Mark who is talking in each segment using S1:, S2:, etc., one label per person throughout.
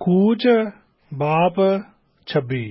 S1: ਕੂਚ ਬਾਪ ਛੱਬੀ।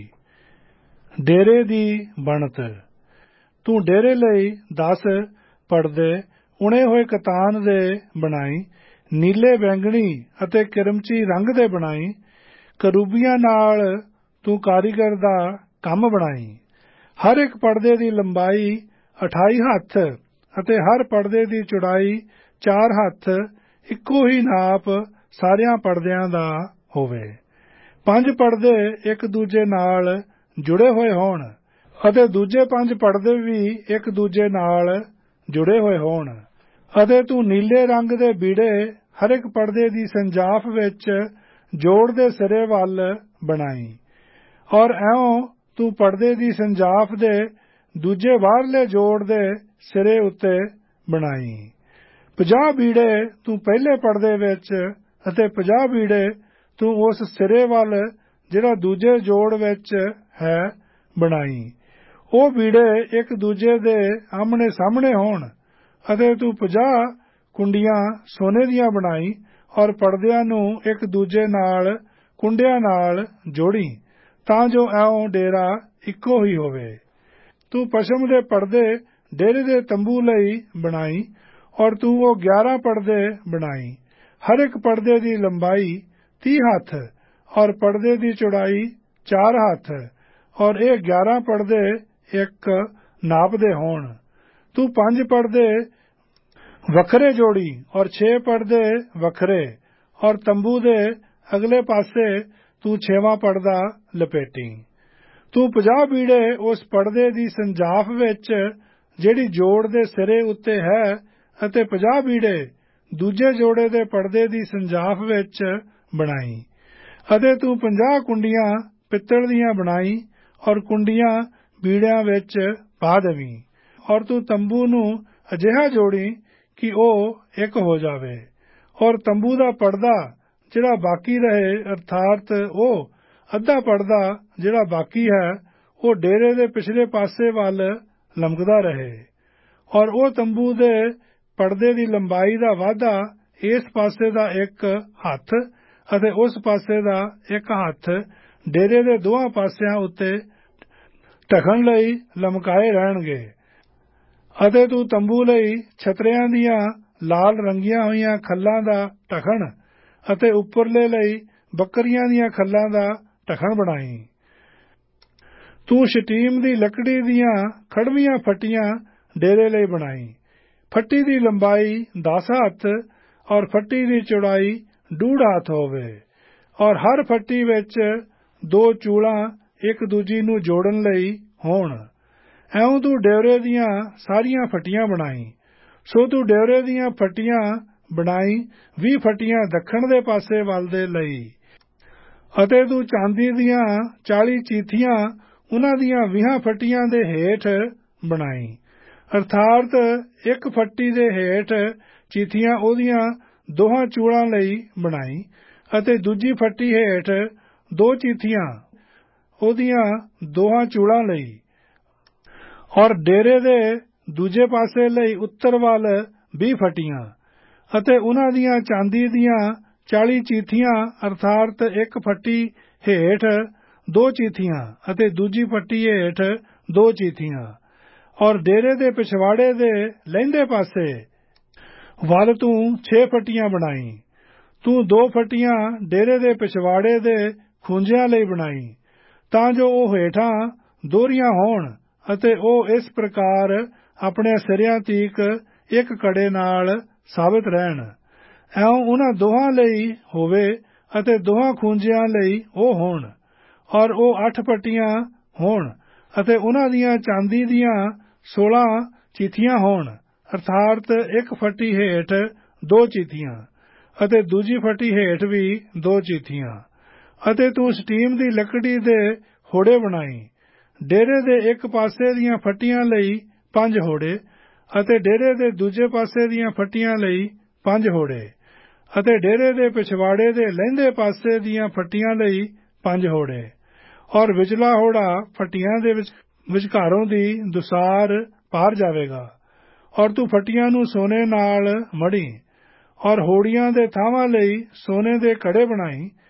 S1: ਡੇਰੇ ਦੀ ਬਣਤ। ਤੂੰ ਡੇਰੇ ਲਈ 10 ਪੜਦੇ ਉਣੇ ਹੋਏ ਕਤਾਨ ਦੇ ਬਣਾਈ, ਨੀਲੇ ਬੈਂਗਣੀ ਅਤੇ ਕਿਰਮਚੀ ਰੰਗ ਦੇ ਬਣਾਈ। ਕਰੂਬੀਆਂ ਨਾਲ ਤੂੰ ਕਾਰੀਗਰ ਦਾ ਕੰਮ ਬਣਾਈ। ਹਰ ਇੱਕ ਪੜਦੇ ਦੀ ਲੰਬਾਈ 28 ਹੱਥ ਅਤੇ ਹਰ ਪੜਦੇ ਦੀ ਚੌੜਾਈ 4 ਹੱਥ, ਇੱਕੋ ਹੀ ਨਾਪ ਸਾਰਿਆਂ ਪੜਦਿਆਂ ਦਾ ਹੋਵੇ। 5 ਪੜਦੇ ਇੱਕ ਦੂਜੇ ਨਾਲ ਜੁੜੇ ਹੋਏ ਹੋਣ ਅਤੇ ਦੂਜੇ 5 ਪੜਦੇ ਵੀ ਇੱਕ ਦੂਜੇ ਨਾਲ ਜੁੜੇ ਹੋਏ ਹੋਣ। ਅਤੇ ਤੂੰ ਨੀਲੇ ਰੰਗ ਦੇ ਬੀੜੇ ਹਰ ਇੱਕ ਪੜਦੇ ਦੀ ਸੰਜਾਫ ਵਿੱਚ ਜੋੜ ਦੇ ਸਿਰੇ ਵੱਲ ਬਣਾਈ। ਔਰ ਇਉਂ ਤੂੰ ਪੜਦੇ ਦੀ ਸੰਜਾਫ ਦੇ ਦੂਜੇ ਬਾਹਰਲੇ ਜੋੜ ਦੇ ਸਿਰੇ ਉੱਤੇ ਬਣਾਈ। 50 ਬੀੜੇ ਤੂੰ ਪਹਿਲੇ ਪੜਦੇ ਵਿੱਚ ਅਤੇ 50 ਬੀੜੇ ਤੂੰ ਉਸ ਸਿਰੇ ਵੱਲ ਜਿਹੜਾ ਦੂਜੇ ਜੋੜ ਵਿੱਚ ਹੈ ਬਣਾਈ। ਉਹ ਬੀੜੇ ਇੱਕ ਦੂਜੇ ਦੇ ਆਹਮਣੇ ਸਾਹਮਣੇ ਹੋਣ। ਅਤੇ ਤੂੰ 50 ਕੁੰਡੀਆਂ ਸੋਨੇ ਦੀਆਂ ਬਣਾਈ ਔਰ ਪੜਦਿਆਂ ਨੂੰ ਇੱਕ ਦੂਜੇ ਨਾਲ ਕੁੰਡਿਆਂ ਨਾਲ ਜੋੜੀ, ਤਾਂ ਜੋ ਇਉਂ ਡੇਰਾ ਇੱਕੋ ਹੀ ਹੋਵੇ। ਤੂੰ ਪਸ਼ਮ ਦੇ ਪੜਦੇ ਡੇਰੇ ਦੇ ਤੰਬੂ ਲਈ ਬਣਾਈ ਔਰ ਤੂੰ ਉਹ 11 ਪੜਦੇ ਬਣਾਈ। ਹਰ ਇੱਕ ਪੜਦੇ ਦੀ ਲੰਬਾਈ 30 ਹੱਥ ਔਰ ਪੜਦੇ ਦੀ ਚੌੜਾਈ 4 ਹੱਥ, ਔਰ ਇਹ 11 ਪੜਦੇ ਇੱਕ ਨਾਪ ਦੇ ਹੋਣ। ਤੂੰ 5 ਪੜਦੇ ਵੱਖਰੇ ਜੋੜੀ ਔਰ 6 ਪੜਦੇ ਵੱਖਰੇ, ਔਰ ਤੰਬੂ ਦੇ ਅਗਲੇ ਪਾਸੇ ਤੂੰ 6ਵਾਂ ਪੜਦਾ ਲਪੇਟੀ। ਤੂੰ 50 ਬੀੜੇ ਉਸ ਪੜਦੇ ਦੀ ਸੰਜਾਫ ਵਿੱਚ ਜਿਹੜੀ ਜੋੜ ਦੇ ਸਿਰੇ ਉੱਤੇ ਹੈ ਅਤੇ 50 ਬੀੜੇ ਦੂਜੇ ਜੋੜੇ ਦੇ ਪੜਦੇ ਦੀ ਸੰਜਾਫ ਵਿੱਚ ਬਣਾਈ। ਅਤੇ ਤੂੰ 50 ਕੁੰਡੀਆਂ ਪਿੱਤਲ ਦੀਆਂ ਬਣਾਈ ਔਰ ਕੁੰਡੀਆਂ ਬੀੜਿਆਂ ਵਿੱਚ ਪਾ ਦੇਵੀਂ। ਔਰ ਤੂੰ ਤੰਬੂ ਨੂੰ ਅਜਿਹਾ ਜੋੜੀ ਕਿ ਉਹ ਇੱਕ ਹੋ ਜਾਵੇ। ਔਰ ਤੰਬੂ ਦਾ ਪੜਦਾ ਜਿਹੜਾ ਬਾਕੀ ਰਹੇ, ਅਰਥਾਤ ਉਹ ਅੱਧਾ ਪੜਦਾ ਜਿਹੜਾ ਬਾਕੀ ਹੈ, ਉਹ ਡੇਰੇ ਦੇ ਪਿਛਲੇ ਪਾਸੇ ਵੱਲ ਲਮਕਦਾ ਰਹੇ। ਔਰ ਉਹ ਤੰਬੂ ਦੇ ਪੜਦੇ ਦੀ ਲੰਬਾਈ ਦਾ ਵਾਧਾ ਇਸ ਪਾਸੇ ਦਾ 1 ਹੱਥ ਅਤੇ ਉਸ ਪਾਸੇ ਦਾ 1 ਹੱਥ ਡੇਰੇ ਦੇ ਦੋਹਾਂ ਪਾਸਿਆਂ ਉੱਤੇ ਢਕਣ ਲਈ ਲਮਕਾਏ ਰਹਿਣਗੇ। ਅਤੇ ਤੂੰ ਤੰਬੂ ਲਈ ਛਤਰਿਆਂ ਦੀਆਂ ਲਾਲ ਰੰਗੀਆਂ ਹੋਈਆਂ ਖੱਲਾਂ ਦਾ ਢਕਣ ਅਤੇ ਉੱਪਰਲੇ ਲਈ ਬੱਕਰੀਆਂ ਦੀਆਂ ਖੱਲਾਂ ਦਾ ਢਕਣ ਬਣਾਈ। ਤੂੰ ਸ਼ਟੀਮ ਦੀ ਲੱਕੜੀ ਦੀਆਂ ਖੜਵੀਆਂ ਫੱਟੀਆਂ ਡੇਰੇ ਲਈ ਬਣਾਈ। ਫੱਟੀ ਦੀ ਲੰਬਾਈ 10 ਹੱਥ ਔਰ ਫੱਟੀ ਦੀ ਚੌੜਾਈ 1.5 ਹੱਥ ਹੋਵੇ, ਔਰ ਹਰ ਫੱਟੀ ਵਿੱਚ 2 ਚੂੜਾਂ ਇੱਕ ਦੂਜੀ ਨੂੰ ਜੋੜਨ ਲਈ ਹੋਣ। ਇਉਂ ਤੂੰ ਡੇਰੇ ਦੀਆਂ ਸਾਰੀਆਂ ਫੱਟੀਆਂ ਬਣਾਈ। ਸੋ ਤੂੰ ਡੇਰੇ ਦੀਆਂ ਫੱਟੀਆਂ ਬਣਾਈ 20 ਫੱਟੀਆਂ ਦੱਖਣ ਦੇ ਪਾਸੇ ਵੱਲ ਦੇ ਲਈ। ਅਤੇ ਤੂੰ ਚਾਂਦੀ ਦੀਆਂ 40 ਚੀਥੀਆਂ ਉਹਨਾਂ ਦੀਆਂ 20 ਫੱਟੀਆਂ ਦੇ ਹੇਠ ਬਣਾਈ, ਅਰਥਾਤ ਇੱਕ ਫੱਟੀ ਦੇ ਹੇਠ ਚੀਥੀਆਂ ਉਹਦੀਆਂ 2 ਚੂੜਾਂ ਲਈ ਬਣਾਈ ਅਤੇ ਦੂਜੀ ਫੱਟੀ ਹੇਠ 2 ਚੀਥੀਆਂ ਉਹਦੀਆਂ 2 ਚੂੜਾਂ ਲਈ। ਔਰ ਡੇਰੇ ਦੇ ਦੂਜੇ ਪਾਸੇ ਲਈ ਉੱਤਰ ਵੱਲ 20 ਫੱਟੀਆਂ ਅਤੇ ਉਹਨਾਂ ਦੀਆਂ ਚਾਂਦੀ ਦੀਆਂ 40 ਚੀਥੀਆਂ, ਅਰਥਾਤ ਇੱਕ ਫੱਟੀ ਹੇਠ 2 ਚੀਥੀਆਂ ਅਤੇ ਦੂਜੀ ਫੱਟੀ ਹੇਠ 2 ਚੀਥੀਆਂ। ਔਰ ਡੇਰੇ ਦੇ ਪਿਛਵਾੜੇ ਦੇ ਲਹਿੰਦੇ ਪਾਸੇ ਵੱਲ ਤੂੰ 6 ਫੱਟੀਆਂ ਬਣਾਈ। ਤੂੰ 2 ਫੱਟੀਆਂ ਡੇਰੇ ਦੇ ਪਿਛਵਾੜੇ ਦੇ ਖੂੰਜਿਆਂ ਲਈ ਬਣਾਈ, ਤਾਂ ਜੋ ਉਹ ਹੇਠਾਂ ਦੋਹਰੀਆਂ ਹੋਣ ਅਤੇ ਉਹ ਇਸ ਪ੍ਰਕਾਰ ਆਪਣੇ ਸਿਰਿਆਂ ਤੀਕ ਇੱਕ ਕੜੇ ਨਾਲ ਸਾਬਿਤ ਰਹਿਣ। ਇਉਂ ਉਹਨਾਂ ਦੋਹਾਂ ਲਈ ਹੋਵੇ ਅਤੇ ਦੋਹਾਂ ਖੂੰਜਿਆਂ ਲਈ ਉਹ ਹੋਣ। ਔਰ ਉਹ 8 ਫੱਟੀਆਂ ਹੋਣ ਅਤੇ ਉਹਨਾਂ ਦੀਆਂ ਚਾਂਦੀ ਦੀਆਂ 16 ਚੀਥੀਆਂ ਹੋਣ, ਅਰਥਾਤ ਇੱਕ ਫੱਟੀ ਹੇਠ 2 ਚੀਥੀਆਂ ਅਤੇ ਦੂਜੀ ਫੱਟੀ ਹੇਠ ਵੀ 2 ਚੀਥੀਆਂ। ਅਤੇ ਤੂੰ ਸ਼ਟੀਮ ਦੀ ਲੱਕੜੀ ਦੇ ਹੋੜੇ ਬਣਾਈ। ਡੇਰੇ ਦੇ ਇੱਕ ਪਾਸੇ ਦੀਆਂ ਫੱਟੀਆਂ ਲਈ 5 ਹੋੜੇ ਅਤੇ ਡੇਰੇ ਦੇ ਦੂਜੇ ਪਾਸੇ ਦੀਆਂ ਫੱਟੀਆਂ ਲਈ 5 ਹੋੜੇ ਅਤੇ ਡੇਰੇ ਦੇ ਪਿਛਵਾੜੇ ਦੇ ਲਹਿੰਦੇ ਪਾਸੇ ਦੀਆਂ ਫੱਟੀਆਂ ਲਈ 5 ਹੋੜੇ। ਔਰ ਵਿਚਲਾ ਹੋੜਾ ਫੱਟੀਆਂ ਦੇ ਵਿਚਕਾਰੋਂ ਦੀ ਦੁਸਾਰ ਪਾਰ ਜਾਵੇਗਾ। ਔਰ ਤੂੰ ਫੱਟੀਆਂ ਨੂੰ ਸੋਨੇ ਨਾਲ ਮੜੀ ਔਰ ਹੋੜੀਆਂ ਦੇ ਥਾਵਾਂ ਲਈ ਸੋਨੇ ਦੇ ਕੜੇ ਬਣਾਈ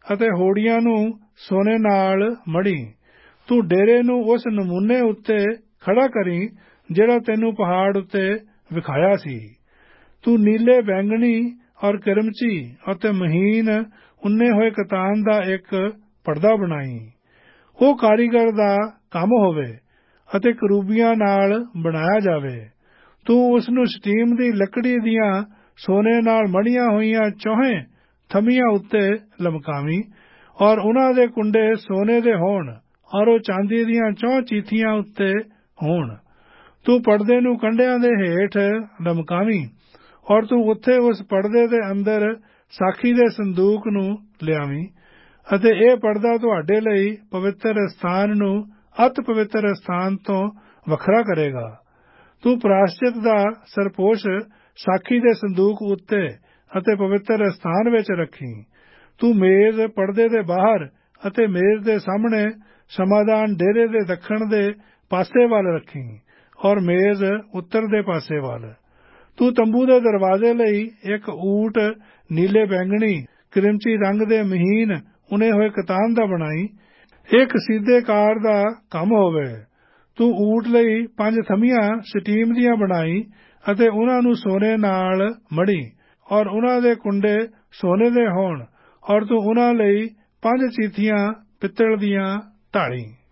S1: ਅਤੇ ਹੋੜੀਆਂ ਨੂੰ ਸੋਨੇ ਨਾਲ ਮੜ੍ਹੀ। ਤੂੰ ਡੇਰੇ ਨੂੰ ਉਸ ਨਮੂਨੇ ਉੱਤੇ ਖੜਾ ਕਰੀਂ ਜਿਹੜਾ ਤੈਨੂੰ ਪਹਾੜ ਉੱਤੇ ਵਿਖਾਇਆ ਸੀ। ਤੂੰ ਨੀਲੇ ਬੈਂਗਣੀ ਔਰ ਕਿਰਮਚੀ ਅਤੇ ਮਹੀਨ ਉੰਨੇ ਹੋਏ ਕਤਾਨ ਦਾ ਇੱਕ ਪਰਦਾ ਬਣਾਈ। ਉਹ ਕਾਰੀਗਰ ਦਾ ਕੰਮ ਹੋਵੇ ਅਤੇ ਕਰੂਬੀਆਂ ਨਾਲ ਬਣਾਇਆ ਜਾਵੇ। ਤੂੰ ਉਸ ਨੂੰ ਸ਼ਟੀਮ ਦੀ ਲੱਕੜੀ ਦੀਆਂ ਸੋਨੇ ਨਾਲ ਮੜ੍ਹੀਆਂ ਹੋਈਆਂ ਚੌਹਾਂ ਥੰਮੀਆਂ ਉੱਤੇ ਲਮਕਾਵੀਂ ਔਰ ਉਨ੍ਹਾਂ ਦੇ ਕੁੰਡੇ ਸੋਨੇ ਦੇ ਹੋਣ ਔਰ ਉਹ ਚਾਂਦੀ ਦੀਆਂ 4 ਚੀਥੀਆਂ ਉੱਤੇ ਹੋਣ। ਤੂੰ ਪਰਦੇ ਨੂੰ ਕੰਢਿਆਂ ਦੇ ਹੇਠ ਲਮਕਾਵੀਂ ਔਰ ਤੂੰ ਉੱਥੇ ਉਸ ਪਰਦੇ ਦੇ ਅੰਦਰ ਸਾਖੀ ਦੇ ਸੰਦੂਕ ਨੂੰ ਲਿਆਵੀਂ ਅਤੇ ਇਹ ਪਰਦਾ ਤੁਹਾਡੇ ਲਈ ਪਵਿੱਤਰ ਸਥਾਨ ਨੂੰ ਅਤਿ ਪਵਿੱਤਰ ਸਥਾਨ ਤੋਂ ਵੱਖਰਾ ਕਰੇਗਾ। ਤੂੰ ਪ੍ਰਾਸ਼ਚਿਤ ਦਾ ਸਰਪੋਸ਼ ਸਾਖੀ ਦੇ ਸੰਦੂਕ ਉੱਤੇ ਅਤੇ ਪਵਿੱਤਰ ਸਥਾਨ ਵਿੱਚ ਰੱਖੀਂ। ਤੂੰ ਮੇਜ਼ ਪਰਦੇ ਦੇ ਬਾਹਰ ਅਤੇ ਮੇਜ਼ ਦੇ ਸਾਹਮਣੇ ਸਮਾਧਾਨ ਡੇਰੇ ਦੇ ਦੱਖਣ ਦੇ ਪਾਸੇ ਵੱਲ ਰੱਖੀਂ ਔਰ ਮੇਜ਼ ਉੱਤਰ ਦੇ ਪਾਸੇ ਵੱਲ। ਤੂੰ ਤੰਬੂ ਦੇ ਦਰਵਾਜ਼ੇ ਲਈ ਇੱਕ ਊਠ ਨੀਲੇ ਬੈਂਗਣੀ ਕਿਰਮਚੀ ਰੰਗ ਦੇ ਮਹੀਨ ਉਨੇ ਹੋਏ ਕਤਾਨ ਦਾ ਬਣਾਈ। ਇੱਕ ਸਿੱਧੇ ਕਾਰ ਦਾ ਕੰਮ ਹੋਵੇ। ਤੂੰ ਊਠ ਲਈ 5 ਥੰਮੀਆਂ ਸ਼ਟੀਮ ਦੀਆਂ ਬਣਾਈ ਅਤੇ ਉਨ੍ਹਾਂ ਨੂੰ ਸੋਨੇ ਨਾਲ ਮੜ੍ਹੀ ਔਰ ਉਨ੍ਹਾਂ ਦੇ ਕੁੰਡੇ ਸੋਨੇ ਦੇ ਹੋਣ ਔਰ ਤੂੰ ਉਨ੍ਹਾਂ ਲਈ 5 ਚੀਥੀਆਂ ਪਿੱਤਲ ਦੀਆਂ ਢਾਲੀ।